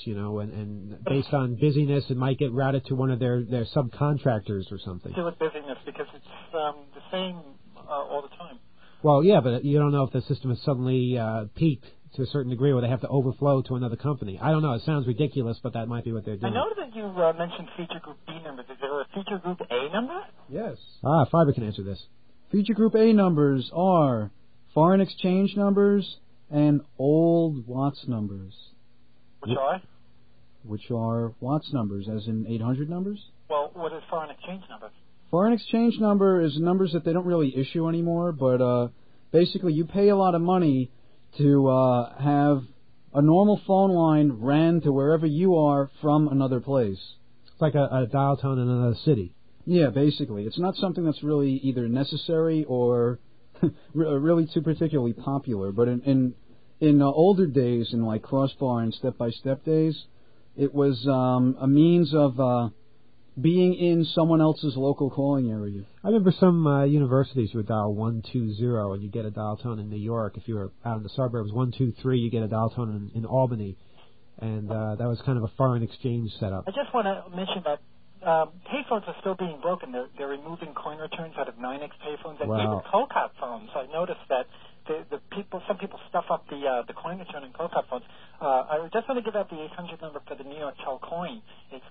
and based on busyness, it might get routed to one of their subcontractors or something. Do with busyness because it's the same all the time. Well, yeah, but you don't know if the system has suddenly peaked to a certain degree where they have to overflow to another company. I don't know. It sounds ridiculous, but that might be what they're doing. I know that you mentioned feature group B numbers. Is there a feature group A number? Yes. Fiber can answer this. Feature group A numbers are foreign exchange numbers and old Watts numbers. Which are? Which are Watts numbers, as in 800 numbers? Well, what is foreign exchange numbers? Foreign exchange number is numbers that they don't really issue anymore, but basically you pay a lot of money to have a normal phone line ran to wherever you are from another place. It's like a dial tone in another city. Yeah, basically. It's not something that's really either necessary or really too particularly popular, but in older days, in like crossbar and step-by-step days, it was a means of being in someone else's local calling area. I remember some universities would dial 120 and you get a dial tone in New York. If you were out in the suburbs, 123, you get a dial tone in Albany. And that was kind of a foreign exchange setup. I just want to mention that payphones are still being broken. They're removing coin returns out of 9X payphones and even CoCop phones. I noticed that some people stuff up the coin return in CoCop phones. I just want to give out the 800 number for the New York Telcoin. It's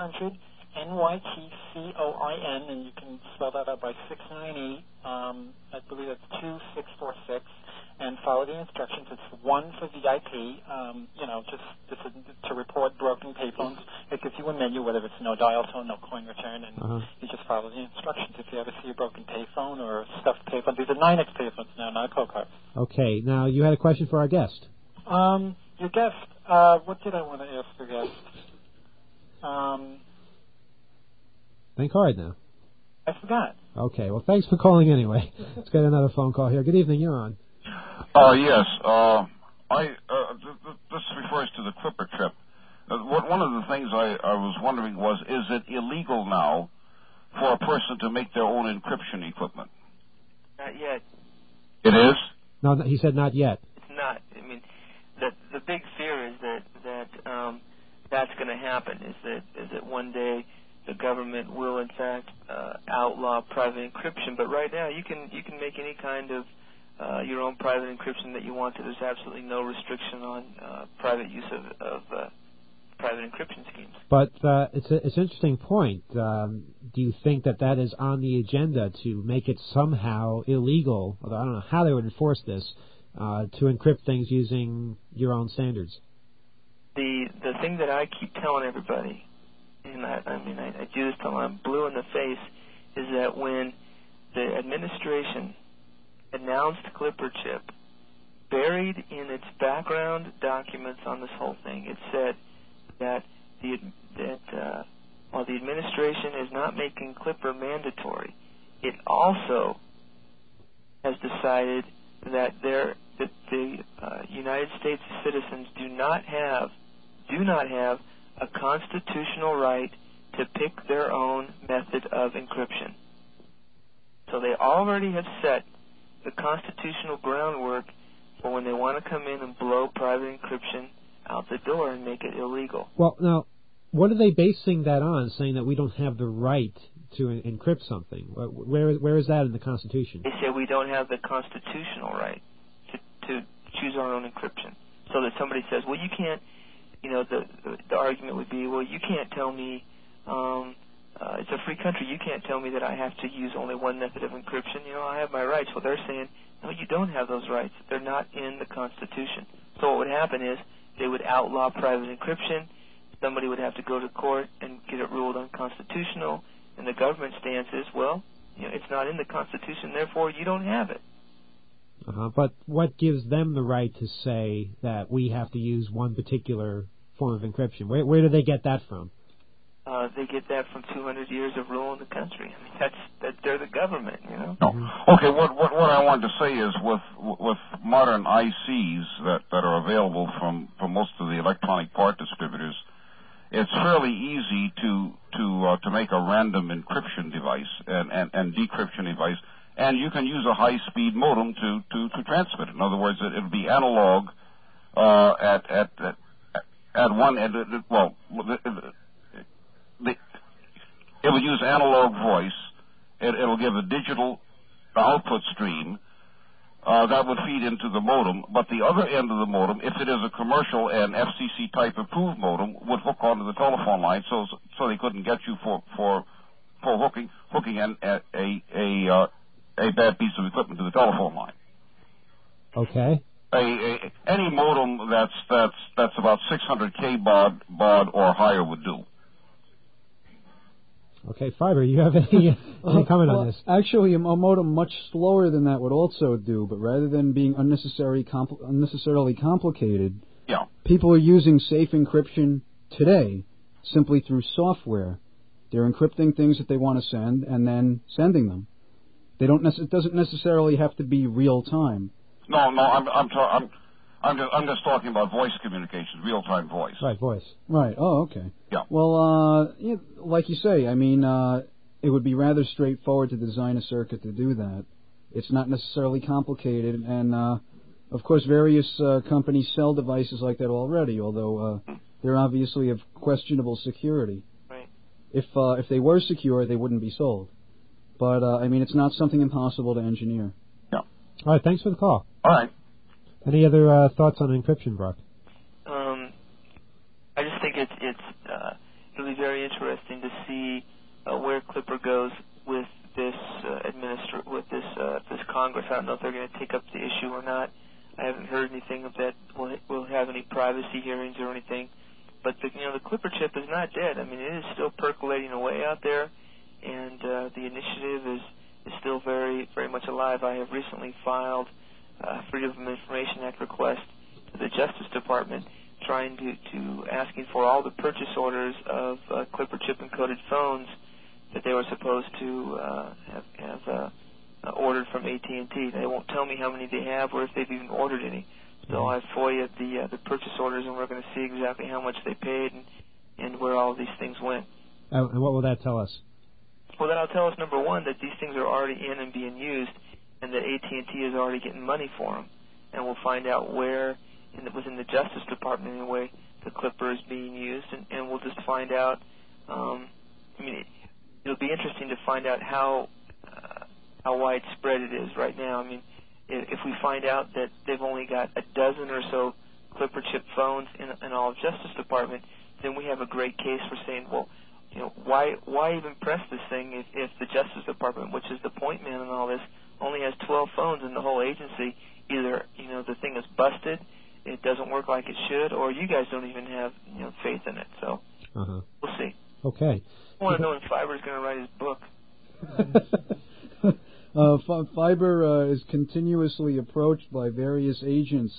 1-800-NYTCOIN, and you can spell that out by 698. I believe it's 2646. And follow the instructions. It's 1 for VIP, just to report broken payphones. It gives you a menu, whether it's no dial tone, no coin return, and you just follow the instructions. If you ever see a broken payphone or a stuffed payphone, these are 9X payphones now, not CoCards. Okay, now you had a question for our guest. Your guest, what did I want to ask your guest? Think hard now. I forgot. Okay, well, thanks for calling anyway. Let's get another phone call here. Good evening, you're on. Yes. This refers to the Clipper trip. One of the things I was wondering was, is it illegal now for a person to make their own encryption equipment? Not yet. It is? No, he said not yet. It's not. I mean, the big fear is that that's going to happen. Is that one day the government will in fact outlaw private encryption? But right now, you can make any kind of your own private encryption that you want to. There's absolutely no restriction on private use of private encryption schemes. But it's an interesting point. Do you think that is on the agenda to make it somehow illegal, although I don't know how they would enforce this, to encrypt things using your own standards? The thing that I keep telling everybody, and I do this till I'm blue in the face, is that when the administration announced Clipper chip, buried in its background documents on this whole thing, it said that while the administration is not making Clipper mandatory, it also has decided that the United States citizens do not have a constitutional right to pick their own method of encryption. So they already have set the constitutional groundwork for when they want to come in and blow private encryption out the door and make it illegal. Well, now, what are they basing that on, saying that we don't have the right to encrypt something? Where is that in the Constitution? They say we don't have the constitutional right to choose our own encryption. So that somebody says, well, you can't, the argument would be, well, you can't tell me, it's a free country, you can't tell me that I have to use only one method of encryption. I have my rights. Well, they're saying, no, you don't have those rights. They're not in the Constitution. So what would happen is they would outlaw private encryption. Somebody would have to go to court and get it ruled unconstitutional. And the government stance is, well, it's not in the Constitution, therefore you don't have it. But what gives them the right to say that we have to use one particular form of encryption? Where do they get that from? They get that from 200 years of rule in the country. I mean, that's they're the government, No. Okay. What I wanted to say is with modern ICs that are available from most of the electronic part distributors, it's fairly easy to make a random encryption device and decryption device, and you can use a high-speed modem to transmit it. In other words, it'll be analog at one end. It will use analog voice. It'll give a digital output stream that would feed into the modem. But the other end of the modem, if it is a commercial and FCC type approved modem, would hook onto the telephone line, so they couldn't get you for hooking a bad piece of equipment to the telephone line. Okay. Any modem that's about 600K baud or higher would do. Okay, Fiber, you have any comment on this? Actually, a modem much slower than that would also do, but rather than being unnecessarily complicated, people are using safe encryption today simply through software. They're encrypting things that they want to send and then sending them. It doesn't necessarily have to be real time. No, I'm just talking about voice communications, real-time voice. Right, voice. Right. Oh, okay. Yeah. Well, like you say, I mean, it would be rather straightforward to design a circuit to do that. It's not necessarily complicated, and of course, various companies sell devices like that already, although they're obviously of questionable security. Right. If they were secure, they wouldn't be sold. But I mean, it's not something impossible to engineer. Yeah. All right. Thanks for the call. All right. Any other thoughts on encryption, Brock? I just think it's really very interesting to see where Clipper goes with this this Congress. I don't know if they're going to take up the issue or not. I haven't heard anything of that. We'll have any privacy hearings or anything. But the Clipper chip is not dead. I mean, it is still percolating away out there, and the initiative is still very, very much alive. I have recently filed Freedom of Information Act request to the Justice Department, trying to asking for all the purchase orders of Clipper chip encoded phones that they were supposed to have ordered from AT&T. They won't tell me how many they have or if they've even ordered any. So I FOIA'd the purchase orders, and we're going to see exactly how much they paid and where all these things went. And what will that tell us? Well, that'll tell us, number one, that these things are already in and being used, and that AT&T is already getting money for them. And we'll find out where, within the Justice Department anyway, the Clipper is being used, and we'll just find out. It'll be interesting to find out how widespread it is right now. I mean, if we find out that they've only got a dozen or so Clipper chip phones in all of Justice Department, then we have a great case for saying, well, why even press this thing if the Justice Department, which is the point man in all this, only has 12 phones in the whole agency? Either the thing is busted, it doesn't work like it should, or you guys don't even have faith in it. So we'll see. Okay. I want to know when Fiber's going to write his book. Fiber is continuously approached by various agents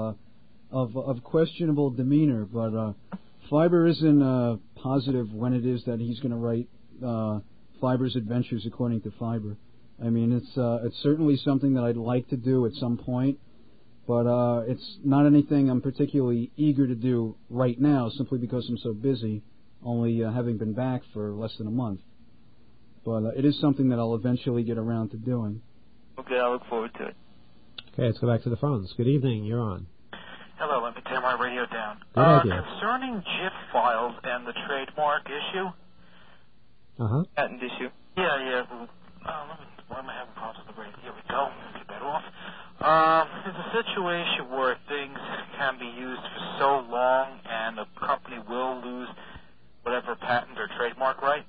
of questionable demeanor, but Fiber isn't positive when it is that he's going to write Fiber's Adventures According to Fiber. I mean, it's certainly something that I'd like to do at some point, but it's not anything I'm particularly eager to do right now, simply because I'm so busy, only having been back for less than a month. But it is something that I'll eventually get around to doing. Okay, I look forward to it. Okay, let's go back to the phones. Good evening, you're on. Hello, let me turn my radio down. Good idea. Concerning GIF files and the trademark issue. Patent issue. Yeah. Why am I having problems with the radio? Here we go. Get that off. There's a situation where things can be used for so long and a company will lose whatever patent or trademark right.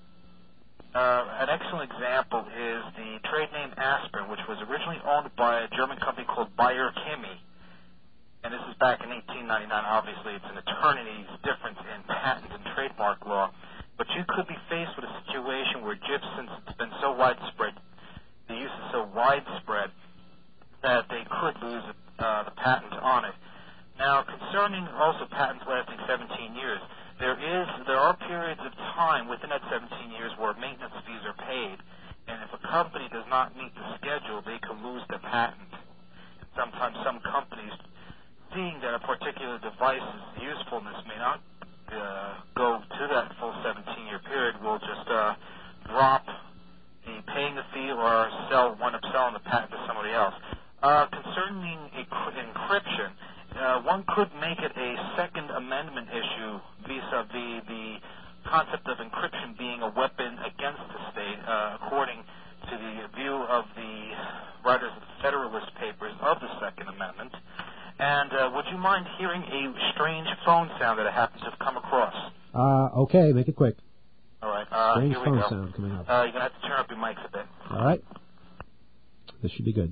An excellent example is the trade name Aspirin, which was originally owned by a German company called Bayer Chemie. And this is back in 1899. Obviously, it's an eternity's difference in patent and trademark law. But you could be faced with a situation where GIF, since it's been so widespread, the use is so widespread, that they could lose the patent on it. Now, concerning also patents lasting 17 years, there are periods of time within that 17 years where maintenance fees are paid, and if a company does not meet the schedule, they can lose their patent. Sometimes some companies, seeing that a particular device's usefulness may not go to that full 17-year period, will just drop the paying the fee or wind up selling the patent to somebody else. Concerning encryption, one could make it a Second Amendment issue vis-a-vis the concept of encryption being a weapon against the state, according to the view of the writers of the Federalist Papers of the Second Amendment. And would you mind hearing a strange phone sound that I happen to have come across? Okay, make it quick. All right, strange here we phone go. sound coming up. You're going to have to turn up your mics a bit. All right. This should be good.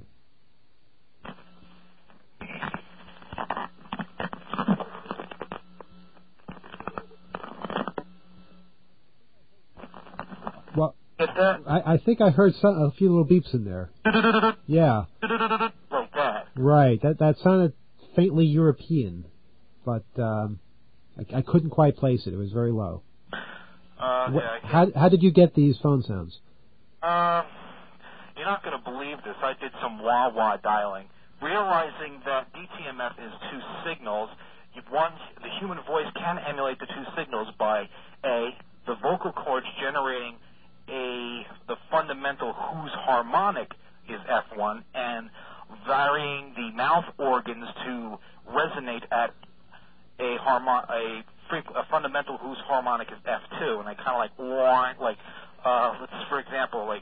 Well, I think I heard a few little beeps in there. Yeah. Like that. Right. That sounded faintly European, but I couldn't quite place it. It was very low. How did you get these phone sounds? You're not going to believe this. I did some wah-wah dialing. realizing that DTMF is two signals, the human voice can emulate the two signals by the vocal cords generating the fundamental whose harmonic is F1 and varying the mouth organs to resonate at a fundamental whose harmonic is F2, and I kind of let's for example, like.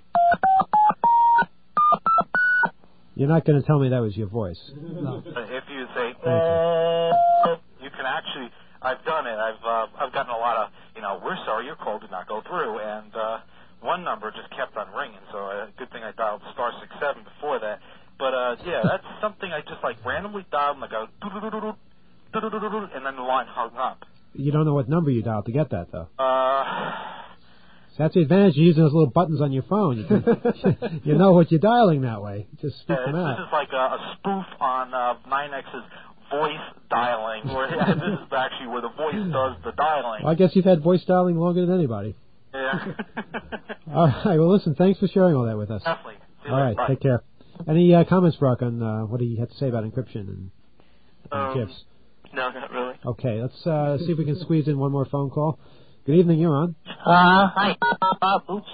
You're not going to tell me that was your voice. No. If you say, you can actually. I've done it. I've gotten a lot of, we're sorry your call did not go through, and one number just kept on ringing. So good thing I dialed *67 before that. But yeah, that's something I just randomly dialed, and I go, and then the line hung up. You don't know what number you dialed to get that, though. So that's the advantage of using those little buttons on your phone. You know what you're dialing that way. Just speak them out. This is like a spoof on 9X's voice dialing, where this is actually where the voice does the dialing. Well, I guess you've had voice dialing longer than anybody. Yeah. All right. Well, listen, thanks for sharing all that with us. Definitely. All right. Bye. Take care. Any comments, Brock, on what do you have to say about encryption and GIFs? No, not really. Okay. Let's see if we can squeeze in one more phone call. Good evening. You're on. Hi. Oops.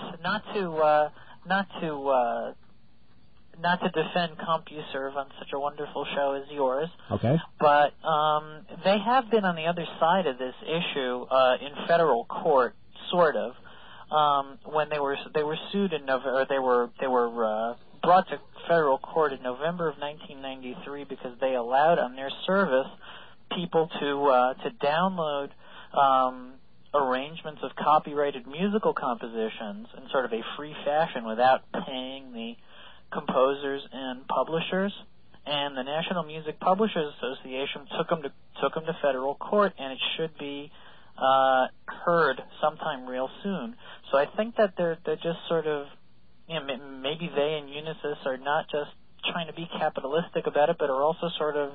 Not to defend CompuServe on such a wonderful show as yours. Okay. But they have been on the other side of this issue in federal court, sort of, when they were sued in November. They were brought to federal court in November of 1993 because they allowed on their service people to download arrangements of copyrighted musical compositions in sort of a free fashion without paying the composers and publishers. And the National Music Publishers Association took them to federal court, and it should be heard sometime real soon. So I think that they're just sort of, maybe they and Unisys are not just trying to be capitalistic about it, but are also sort of,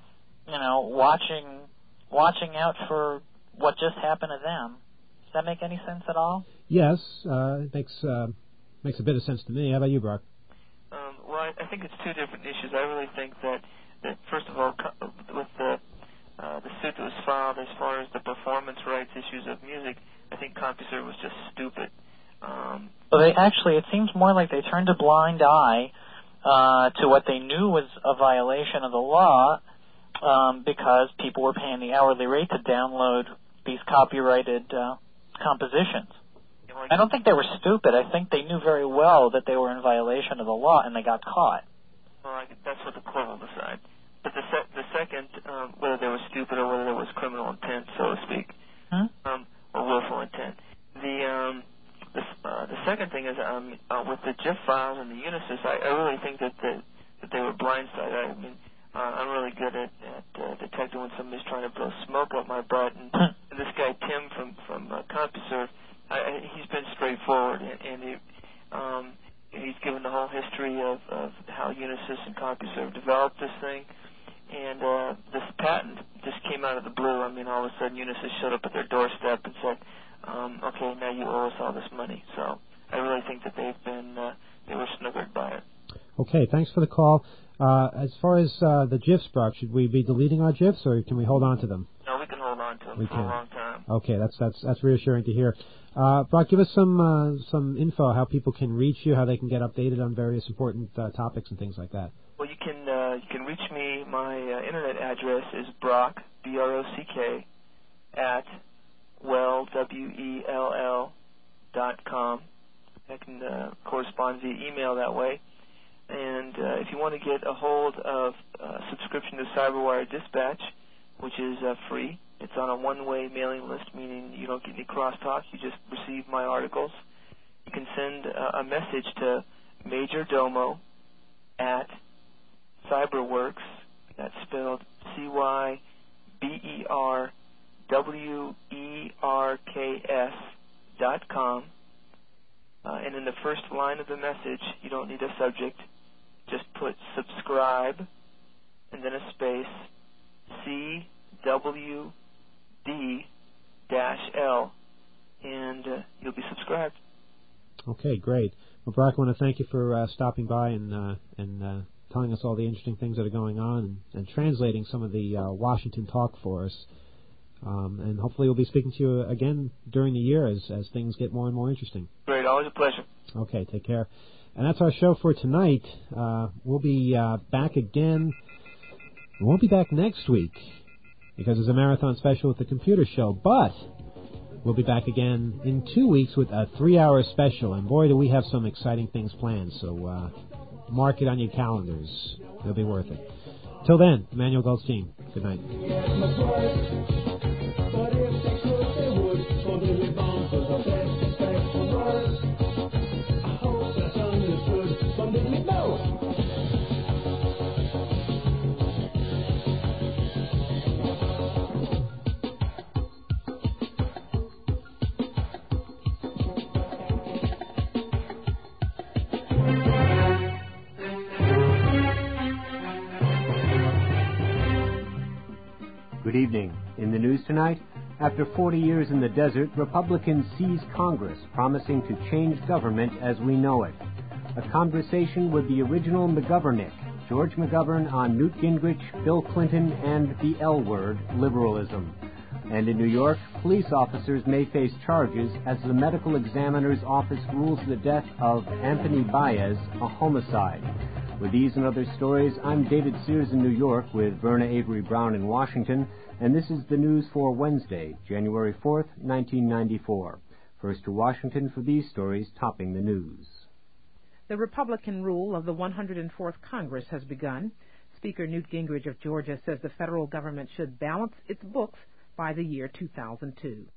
watching out for what just happened to them. Does that make any sense at all? Yes, it makes a bit of sense to me. How about you, Brock? Well, I think it's two different issues. I really think that first of all, with the suit that was filed as far as the performance rights issues of music, I think CompuServe was just stupid. Well, it seems more like they turned a blind eye to what they knew was a violation of the law, because people were paying the hourly rate to download these copyrighted compositions. I don't think they were stupid. I think they knew very well that they were in violation of the law, and they got caught. Well, that's what the court will decide. But the second, whether they were stupid or whether there was criminal intent, so to speak, or willful intent. The second thing is with the GIF files and the Unisys, I really think that they were blindsided. I mean, I'm really good at detecting when somebody's trying to blow smoke up my butt, and this guy Tim from CompuServe, he's been straightforward, and he's given the whole history of how Unisys and CompuServe developed this thing, and this patent just came out of the blue. I mean, all of a sudden Unisys showed up at their doorstep and said, okay, now you owe us all this money. So I really think that they were snookered by it. Okay, thanks for the call. As far as the GIFs, Brock, should we be deleting our GIFs, or can we hold on to them? No, we can hold on to them for a long time. Okay, that's reassuring to hear. Brock, give us some info how people can reach you, how they can get updated on various important topics and things like that. Well, you can reach me. My internet address is Brock, BROCK, at WELL.com. I can correspond via email that way. And if you want to get a hold of subscription to CyberWire Dispatch, which is free, it's on a one-way mailing list, meaning you don't get any crosstalk. You just receive my articles. You can send a message to Major Domo at Cyberworks. That's spelled CYBERWERKS.com. And in the first line of the message, you don't need a subject. Just put subscribe and then a space, CWD-L, and you'll be subscribed. Okay, great. Well, Brock, I want to thank you for stopping by and telling us all the interesting things that are going on and translating some of the Washington talk for us. And hopefully we'll be speaking to you again during the year as things get more and more interesting. Great, always a pleasure. Okay, take care. And that's our show for tonight. We'll be back again. We won't be back next week because there's a marathon special with the computer show, but we'll be back again in 2 weeks with a 3-hour special, and boy, do we have some exciting things planned, so mark it on your calendars. It'll be worth it. Till then, Emmanuel Goldstein, good night. Good evening. In the news tonight, after 40 years in the desert, Republicans seize Congress, promising to change government as we know it. A conversation with the original McGovernick, George McGovern, on Newt Gingrich, Bill Clinton, and the L word, liberalism. And in New York, police officers may face charges as the medical examiner's office rules the death of Anthony Baez a homicide. With these and other stories, I'm David Sears in New York with Verna Avery Brown in Washington, and this is the news for Wednesday, January 4th, 1994. First to Washington for these stories topping the news. The Republican rule of the 104th Congress has begun. Speaker Newt Gingrich of Georgia says the federal government should balance its books by the year 2002.